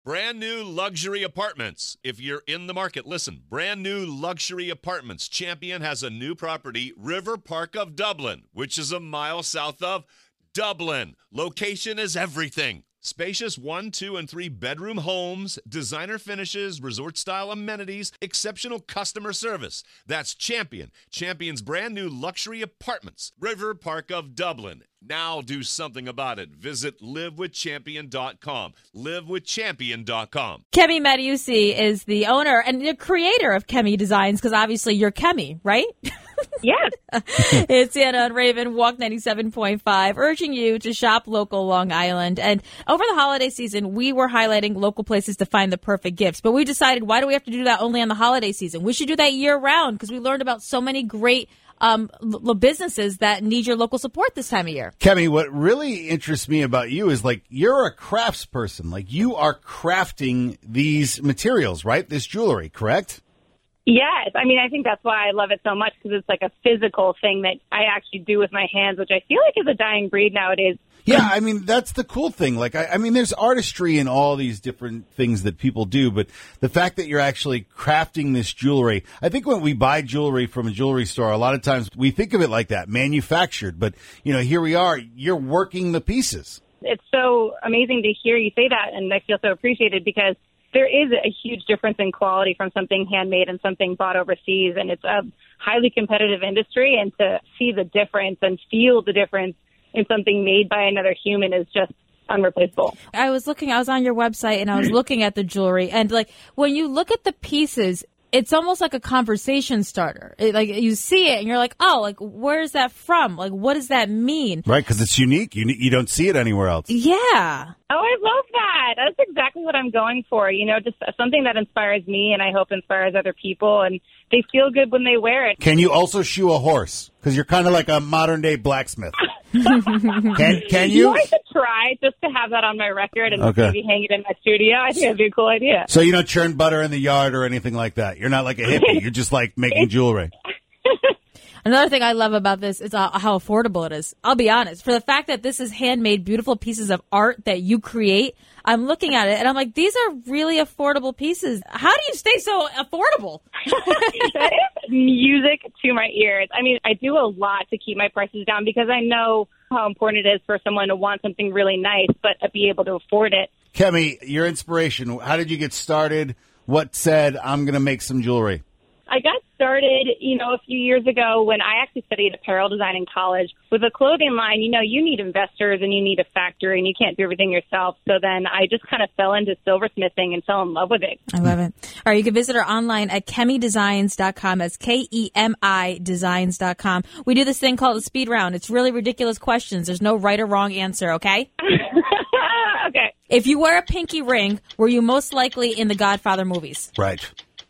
Brand new luxury apartments. If you're in the market, listen. Brand new luxury apartments. Champion has a new property, River Park of Dublin, which is a mile south of Dublin. Location is everything. Spacious 1, 2, and 3 bedroom homes, designer finishes, resort-style amenities, exceptional customer service. That's Champion. Champion's brand new luxury apartments. River Park of Dublin. Now do something about it. Visit livewithchampion.com. Livewithchampion.com. Kemi Mattiusi is the owner and the creator of Kemi Designs, because obviously you're Kemi, right? Yes. It's Anna and Raven, Walk 97.5, urging you to shop local Long Island. And over the holiday season, we were highlighting local places to find the perfect gifts. But we decided, why do we have to do that only on the holiday season? We should do that year round, because we learned about so many great businesses that need your local support this time of year. Kemi, what really interests me about you is, like, you're a crafts person. Like, you are crafting these materials, right? This jewelry, correct? Yes. I mean, I think that's why I love it so much, because it's like a physical thing that I actually do with my hands, which I feel like is a dying breed nowadays. Yeah, I mean, that's the cool thing. Like, I mean, there's artistry in all these different things that people do, but the fact that you're actually crafting this jewelry, I think when we buy jewelry from a jewelry store, a lot of times we think of it like that, manufactured. But, you know, here we are, you're working the pieces. It's so amazing to hear you say that, and I feel so appreciated, because there is a huge difference in quality from something handmade and something bought overseas, and it's a highly competitive industry, and to see the difference and feel the difference in something made by another human is just unreplaceable. I was on your website and I was looking at the jewelry, and like when you look at the pieces, it's almost like a conversation starter. Like you see it and you're like, oh, like where's that from? Like what does that mean? Right, because it's unique. You don't see it anywhere else. Yeah. Oh, I love that. That's exactly what I'm going for. You know, just something that inspires me and I hope inspires other people, and they feel good when they wear it. Can you also shoe a horse? Because you're kind of like a modern-day blacksmith. Can you? I should try just to have that on my record and maybe hang it in my studio. I think that'd be a cool idea. So you don't churn butter in the yard or anything like that? You're not like a hippie. You're just like making jewelry. Another thing I love about this is how affordable it is. I'll be honest. For the fact that this is handmade, beautiful pieces of art that you create, I'm looking at it and I'm like, these are really affordable pieces. How do you stay so affordable? That is music to my ears. I mean, I do a lot to keep my prices down because I know how important it is for someone to want something really nice, but be able to afford it. Kemi, your inspiration, how did you get started? What said, I'm going to make some jewelry? I got started, a few years ago when I actually studied apparel design in college. With a clothing line, you need investors and you need a factory and you can't do everything yourself. So then I just kind of fell into silversmithing and fell in love with it. I love it. All right, you can visit her online at KemiDesigns.com. That's KEMI Designs.com. We do this thing called the speed round. It's really ridiculous questions. There's no right or wrong answer, okay? Okay. If you wear a pinky ring, were you most likely in the Godfather movies? Right.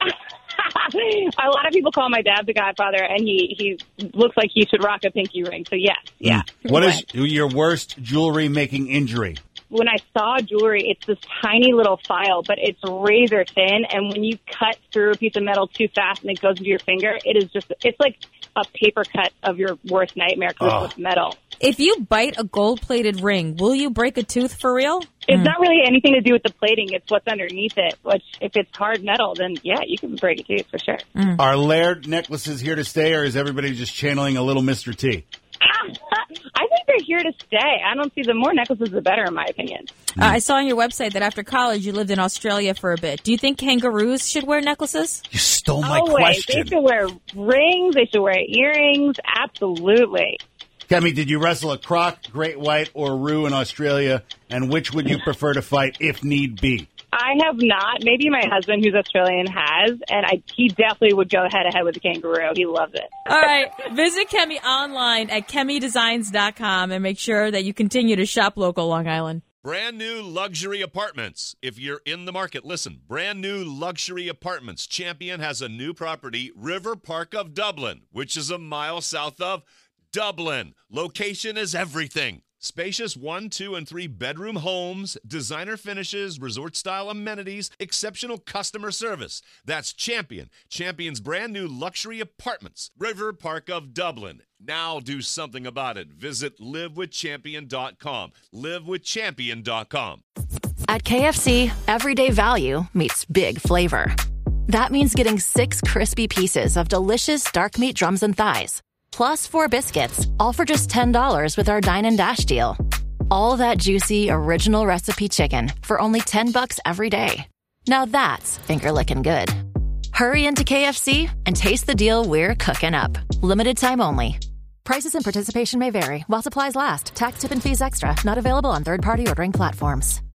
A lot of people call my dad the Godfather, and he looks like he should rock a pinky ring. So, yes, yeah. What is your worst jewelry-making injury? When I saw jewelry, it's this tiny little file, but it's razor thin, and when you cut through a piece of metal too fast and it goes into your finger, it's like a paper cut of your worst nightmare because it's metal. If you bite a gold-plated ring, will you break a tooth for real? It's not really anything to do with the plating. It's what's underneath it, which if it's hard metal, then, yeah, you can break a tooth for sure. Are layered necklaces here to stay, or is everybody just channeling a little Mr. T? I think they're here to stay. I don't see the more necklaces, the better, in my opinion. I saw on your website that after college you lived in Australia for a bit. Do you think kangaroos should wear necklaces? You stole my Always. question. They should wear rings. They should wear earrings. Absolutely. Kemi, did you wrestle a croc, great white, or roo in Australia? And which would you prefer to fight if need be? I have not. Maybe my husband, who's Australian, has, and he definitely would go head-to-head with the kangaroo. He loves it. All right. Visit Kemi online at KemiDesigns.com and make sure that you continue to shop local Long Island. Brand new luxury apartments. If you're in the market, listen. Brand new luxury apartments. Champion has a new property, River Park of Dublin, which is a mile south of Dublin. Location is everything. Spacious 1, 2, and 3 bedroom homes, designer finishes, resort-style amenities, exceptional customer service. That's Champion. Champion's brand new luxury apartments. River Park of Dublin. Now do something about it. Visit livewithchampion.com. Livewithchampion.com. At KFC, everyday value meets big flavor. That means getting 6 crispy pieces of delicious dark meat drums and thighs, plus 4 biscuits, all for just $10 with our Dine and Dash deal. All that juicy, original recipe chicken for only $10 every day. Now that's finger-licking good. Hurry into KFC and taste the deal we're cooking up. Limited time only. Prices and participation may vary while supplies last. Tax, tip, and fees extra. Not available on third-party ordering platforms.